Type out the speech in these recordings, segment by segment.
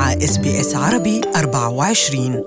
مع SBS عربي 24.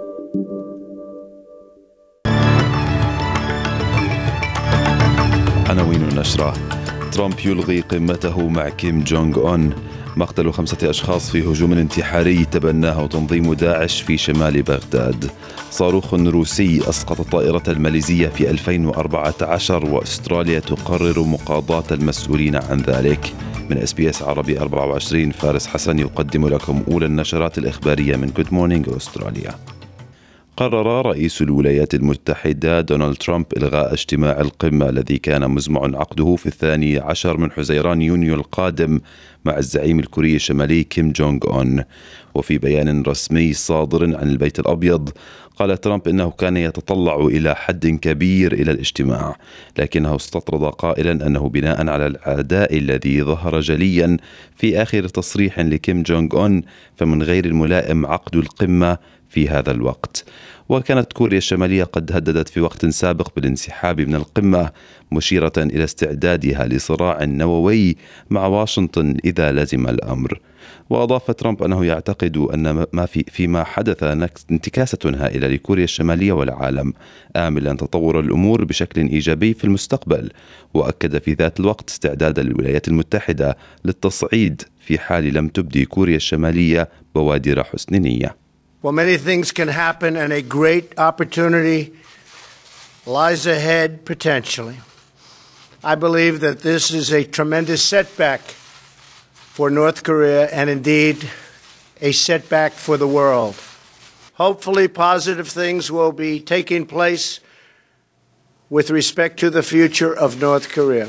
عناوين النشرة: ترامب يلغي قمته مع كيم جونغ أون. مقتل 5 أشخاص في هجوم انتحاري تبناه تنظيم داعش في شمال بغداد. صاروخ روسي أسقط الطائرة الماليزية في 2014 وأستراليا تقرر مقاضاة المسؤولين عن ذلك. من SBS عربي 24 فارس حسن يقدم لكم أولى النشرات الإخبارية من Good Morning أستراليا. قرر رئيس الولايات المتحدة دونالد ترامب إلغاء اجتماع القمة الذي كان مزمع عقده في 12 من حزيران يونيو القادم مع الزعيم الكوري الشمالي كيم جونغ أون. وفي بيان رسمي صادر عن البيت الأبيض قال ترامب إنه كان يتطلع إلى حد كبير إلى الاجتماع، لكنه استطرد قائلا أنه بناء على العداء الذي ظهر جليا في آخر تصريح لكيم جونغ أون فمن غير الملائم عقد القمة في هذا الوقت. وكانت كوريا الشمالية قد هددت في وقت سابق بالانسحاب من القمة، مشيرة إلى استعدادها لصراع نووي مع واشنطن إذا لزم الأمر. وأضاف ترامب أنه يعتقد أن فيما حدث انتكاسة هائلة لكوريا الشمالية والعالم، آملا تطور الأمور بشكل إيجابي في المستقبل. وأكد في ذات الوقت استعداد الولايات المتحدة للتصعيد في حال لم تبدي كوريا الشمالية بوادر حسن نية. Well, many things can happen and a great opportunity lies ahead potentially. I believe that this is a tremendous setback for North Korea and indeed a setback for the world. Hopefully positive things will be taking place with respect to the future of North Korea.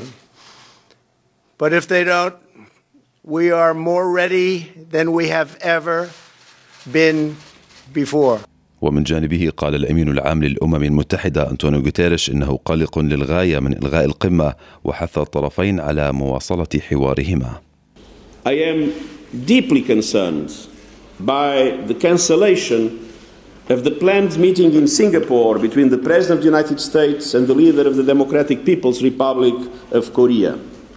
But if they don't, we are more ready than we have ever been before. ومن جانبه قال الأمين العام للأمم المتحدة أنطونيو غوتيريش إنه قلق للغاية من إلغاء القمة، وحث الطرفين على مواصلة حوارهما. I am deeply concerned by the cancellation of the planned meeting in Singapore between the President of the United States and the leader of the Democratic People's Republic of Korea.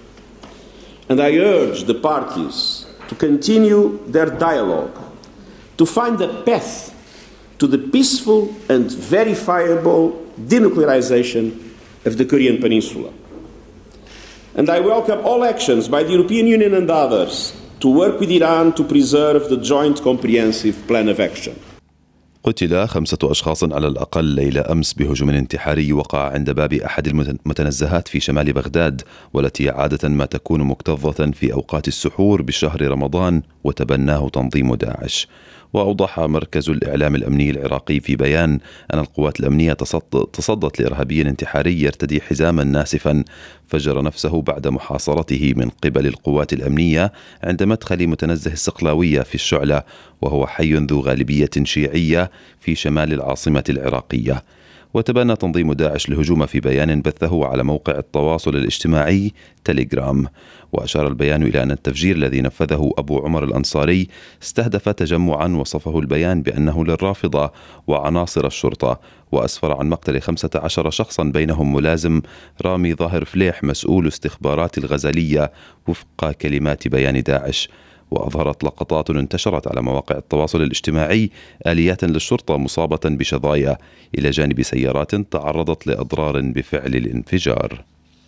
And I urge the parties to continue their dialogue, to find a path to the peaceful and verifiable denuclearization of the Korean Peninsula. And I welcome all actions by the European Union and others to work with Iran to preserve the joint comprehensive plan of action. قتل 5 أشخاص على الأقل ليلة أمس بهجوم انتحاري وقع عند باب أحد المتنزهات في شمال بغداد، والتي عادة ما تكون مكتظة في أوقات السحور بشهر رمضان وتبناه تنظيم داعش. وأوضح مركز الإعلام الأمني العراقي في بيان أن القوات الأمنية تصدت لإرهابي انتحاري يرتدي حزاما ناسفا فجر نفسه بعد محاصرته من قبل القوات الأمنية عند مدخل متنزه السقلاوية في الشعلة، وهو حي ذو غالبية شيعية في شمال العاصمة العراقية. وتبنى تنظيم داعش الهجوم في بيان بثه على موقع التواصل الاجتماعي تيليجرام. وأشار البيان إلى أن التفجير الذي نفذه أبو عمر الأنصاري استهدف تجمعا وصفه البيان بأنه للرافضة وعناصر الشرطة، وأسفر عن مقتل 15 شخصا بينهم ملازم رامي ظاهر فليح مسؤول استخبارات الغزالية وفق كلمات بيان داعش. وأظهرت لقطات انتشرت على مواقع التواصل الاجتماعي آليات للشرطة مصابة بشظايا إلى جانب سيارات تعرضت لأضرار بفعل الانفجار.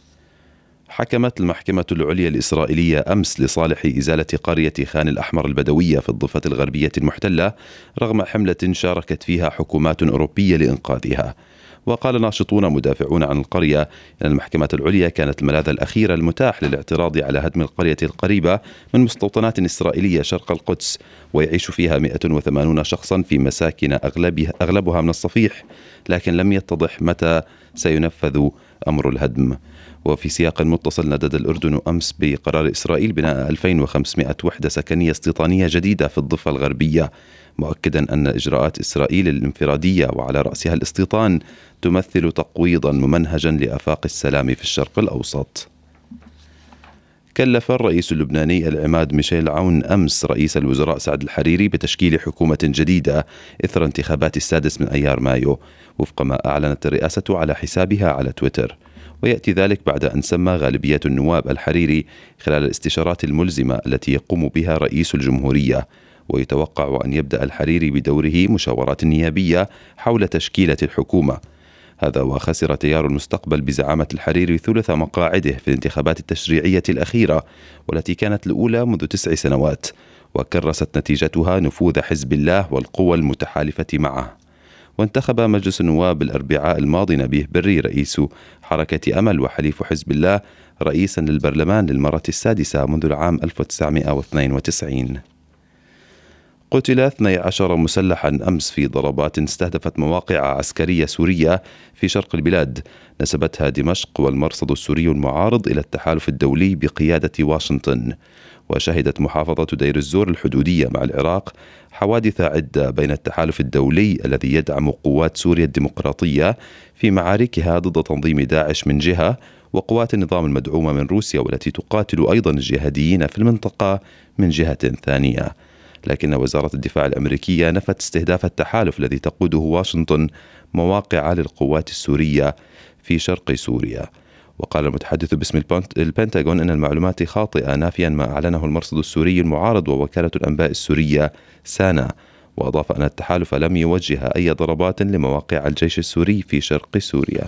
حكمت المحكمة العليا الإسرائيلية أمس لصالح إزالة قرية خان الأحمر البدوية في الضفة الغربية المحتلة رغم حملة شاركت فيها حكومات أوروبية لإنقاذها. وقال ناشطون مدافعون عن القرية أن المحكمة العليا كانت الملاذ الأخير المتاح للاعتراض على هدم القرية القريبة من مستوطنات إسرائيلية شرق القدس، ويعيش فيها 180 شخصا في مساكن أغلبها من الصفيح، لكن لم يتضح متى سينفذ أمر الهدم. وفي سياق متصل ندد الأردن أمس بقرار إسرائيل بناء 2500 وحدة سكنية استيطانية جديدة في الضفة الغربية، مؤكدا أن إجراءات إسرائيل الانفرادية وعلى رأسها الاستيطان تمثل تقويضا ممنهجا لآفاق السلام في الشرق الأوسط. كلف الرئيس اللبناني العماد ميشيل عون أمس رئيس الوزراء سعد الحريري بتشكيل حكومة جديدة إثر انتخابات 6 من أيار مايو، وفق ما أعلنت الرئاسة على حسابها على تويتر. ويأتي ذلك بعد أن سمى غالبية النواب الحريري خلال الاستشارات الملزمة التي يقوم بها رئيس الجمهورية. ويتوقع أن يبدأ الحريري بدوره مشاورات نيابية حول تشكيلة الحكومة. هذا وخسر تيار المستقبل بزعامة الحريري ثلث مقاعده في الانتخابات التشريعية الأخيرة والتي كانت الأولى منذ 9 سنوات، وكرست نتيجتها نفوذ حزب الله والقوى المتحالفة معه. وانتخب مجلس النواب الأربعاء الماضي نبيه بري رئيس حركة أمل وحليف حزب الله رئيسا للبرلمان للمرة السادسة منذ العام 1992. قتل 12 مسلحا أمس في ضربات استهدفت مواقع عسكرية سورية في شرق البلاد نسبتها دمشق والمرصد السوري المعارض إلى التحالف الدولي بقيادة واشنطن. وشهدت محافظة دير الزور الحدودية مع العراق حوادث عدة بين التحالف الدولي الذي يدعم قوات سوريا الديمقراطية في معاركها ضد تنظيم داعش من جهة، وقوات النظام المدعومة من روسيا والتي تقاتل أيضا الجهاديين في المنطقة من جهة ثانية. لكن وزارة الدفاع الأمريكية نفت استهداف التحالف الذي تقوده واشنطن مواقع للقوات السورية في شرق سوريا. وقال المتحدث باسم البنتاغون أن المعلومات خاطئة، نافيا ما أعلنه المرصد السوري المعارض ووكالة الأنباء السورية سانا. وأضاف أن التحالف لم يوجه أي ضربات لمواقع الجيش السوري في شرق سوريا.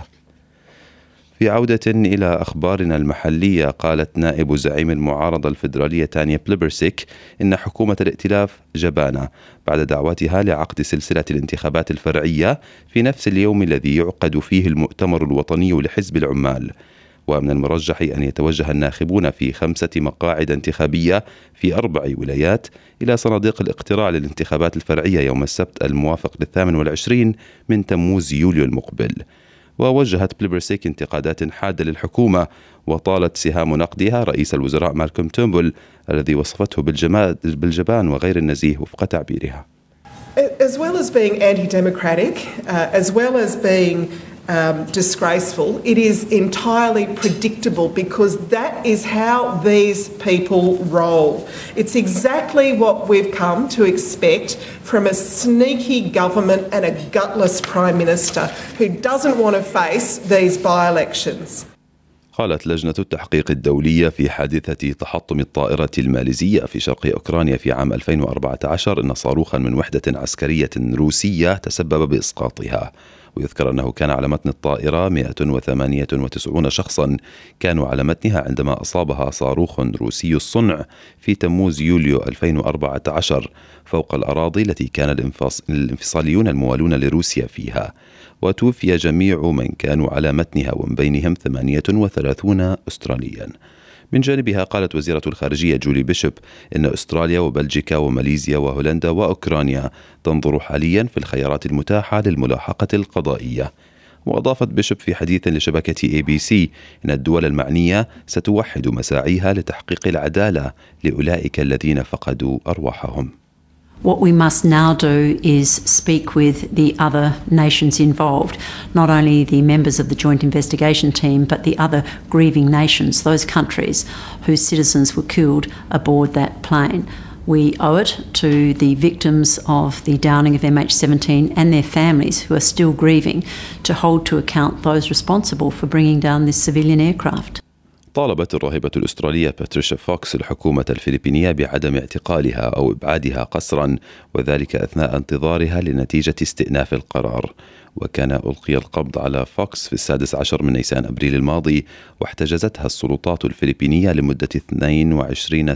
في عودة إلى أخبارنا المحلية، قالت نائب زعيم المعارضة الفيدرالية تانيا بليبرسيك إن حكومة الائتلاف جبانة بعد دعوتها لعقد سلسلة الانتخابات الفرعية في نفس اليوم الذي يعقد فيه المؤتمر الوطني لحزب العمال. ومن المرجح أن يتوجه الناخبون في 5 مقاعد انتخابية في 4 ولايات إلى صناديق الاقتراع للانتخابات الفرعية يوم السبت الموافق 28 من تموز يوليو المقبل. ووجهت بليبرسيك انتقادات حادة للحكومة وطالت سهام نقدها رئيس الوزراء مالكوم تورنبول الذي وصفته بالجبان وغير النزيه وفق تعبيرها. As well as being anti-democratic, as well as being disgraceful, it is entirely predictable because that is how these people roll. It's exactly what we've come to expect from a sneaky government and a gutless Prime Minister who doesn't want to face these by-elections. قالت لجنة التحقيق الدولية في حادثة تحطم الطائرة الماليزية في شرق أوكرانيا في عام 2014 أن صاروخا من وحدة عسكرية روسية تسبب بإسقاطها. ويذكر أنه كان على متن الطائرة 198 شخصا كانوا على متنها عندما أصابها صاروخ روسي الصنع في تموز يوليو 2014 فوق الأراضي التي كان الانفصاليون الموالون لروسيا فيها. وتوفي جميع من كانوا على متنها ومن بينهم 38 أستراليا. من جانبها قالت وزيرة الخارجية جولي بيشوب إن أستراليا وبلجيكا وماليزيا وهولندا وأوكرانيا تنظر حاليا في الخيارات المتاحة للملاحقة القضائية. وأضافت بيشوب في حديث لشبكة ABC إن الدول المعنية ستوحد مساعيها لتحقيق العدالة لأولئك الذين فقدوا أرواحهم. What we must now do is speak with the other nations involved, not only the members of the Joint Investigation Team, but the other grieving nations, those countries whose citizens were killed aboard that plane. We owe it to the victims of the downing of MH17 and their families who are still grieving to hold to account those responsible for bringing down this civilian aircraft. طالبت الراهبة الأسترالية باتريشيا فوكس الحكومة الفلبينية بعدم اعتقالها أو إبعادها قسرا، وذلك أثناء انتظارها لنتيجة استئناف القرار. وكان ألقي القبض على فوكس في 16 من نيسان أبريل الماضي، واحتجزتها السلطات الفلبينية لمدة 22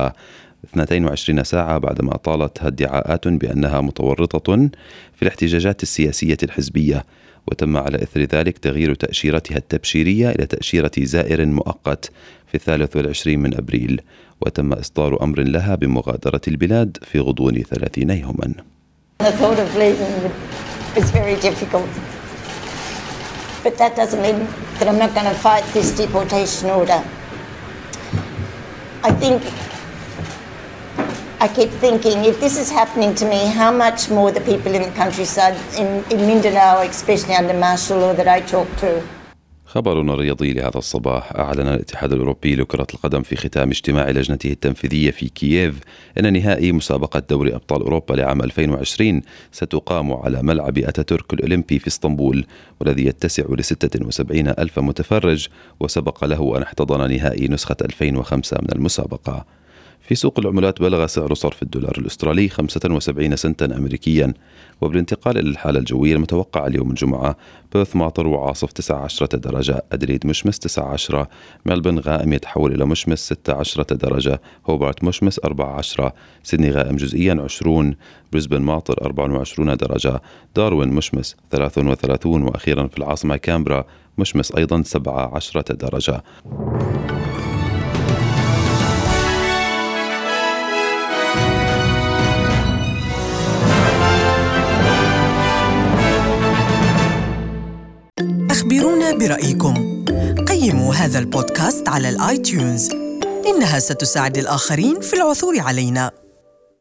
ساعة بعدما طالتها ادعاءات بأنها متورطة في الاحتجاجات السياسية الحزبية. وتم على إثر ذلك تغيير تأشيرتها التبشيرية إلى تأشيرة زائر مؤقت في 23 من أبريل، وتم إصدار أمر لها بمغادرة البلاد في غضون 30 يوما. The thought of leaving is very difficult, but that doesn't mean that I'm not going to fight this deportation order. I keep thinking, if this is happening to me, how much more the people in the countryside, in Mindanao, especially under martial law that I talk to. خبرنا الرياضي لهذا الصباح. أعلن الاتحاد الأوروبي لكرة القدم في ختام اجتماع لجنته التنفيذية في كييف أن نهائي مسابقة دوري أبطال أوروبا لعام 2020 ستقام على ملعب أتاتورك الأولمبي في اسطنبول، والذي يتسع ل76 ألف متفرج، وسبق له أن احتضن نهائي نسخة 2005 من المسابقة. في سوق العملات بلغ سعر صرف الدولار الأسترالي 75 سنتا أمريكيا. وبالانتقال إلى الحالة الجوية المتوقعة اليوم الجمعة: بيرث ماطر وعاصف 19 درجة، أدليد مشمس 19، ملبن غائم يتحول إلى مشمس 16 درجة، هوبارت مشمس 14، سيدني غائم جزئيا 20، بريسبن ماطر 24 درجة، داروين مشمس 33، وأخيرا في العاصمة كامبرا مشمس أيضا 17 درجة. أخبرونا برأيكم. قيموا هذا البودكاست على الآيتيونز، إنها ستساعد الآخرين في العثور علينا.